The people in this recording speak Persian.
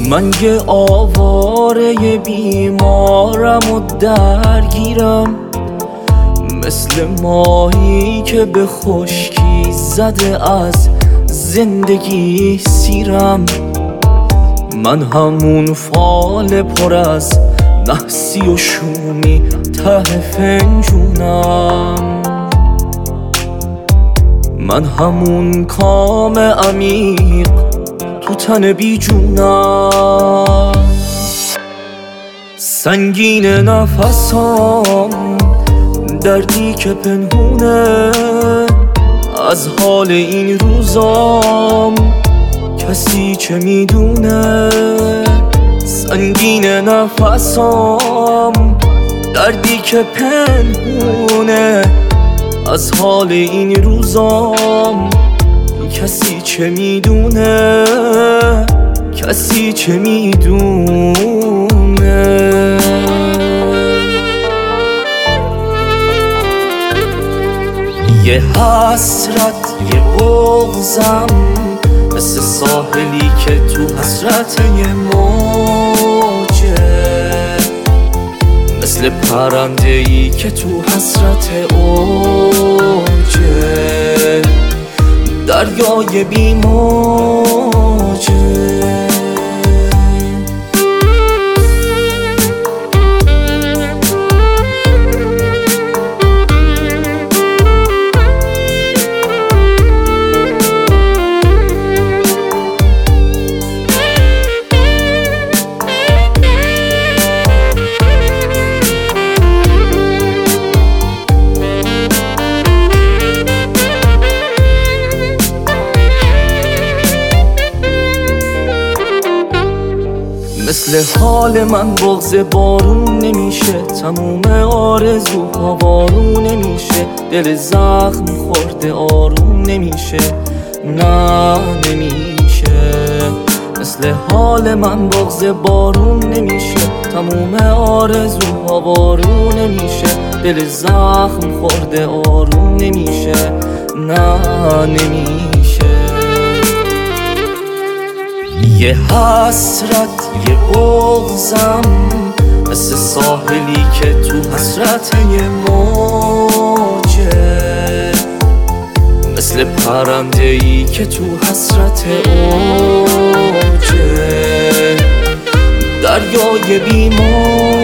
من یه آواره بیمارم و درگیرم، مثل ماهی که به خشکی زده از زندگی سیرم. من همون فال پر از نحسی و شومی ته فنجونم، من همون کام عمیق تو تن بی جونم. سنگین نفسام، دردی که پنهونه از حال این روزام، کسی چه میدونه. سنگین نفسام، دردی که پنهونه از حال این روزام، کسی چه میدونه، کسی چه میدونه. یه حسرت یه بغضم، مثل ساحلی که تو حسرت یه موجه، مثل پرنده‌ای که تو حسرت اوجه، دریای بی موجه. مثل حال من بغض بارون نمیشه، تموم آرزوها بارون نمیشه، دل زخم خورده آروم نمیشه، نه نمیشه. مثل حال من بغض بارون نمیشه، تموم آرزوها بارون نمیشه، دل زخم خورده آروم نمیشه، نه نمیشه. یه حسرت یه بغضم، مثل ساحلی که تو حسرت یه موجه، مثل پرنده‌ای که تو حسرت اوجه، دریای بی موجه.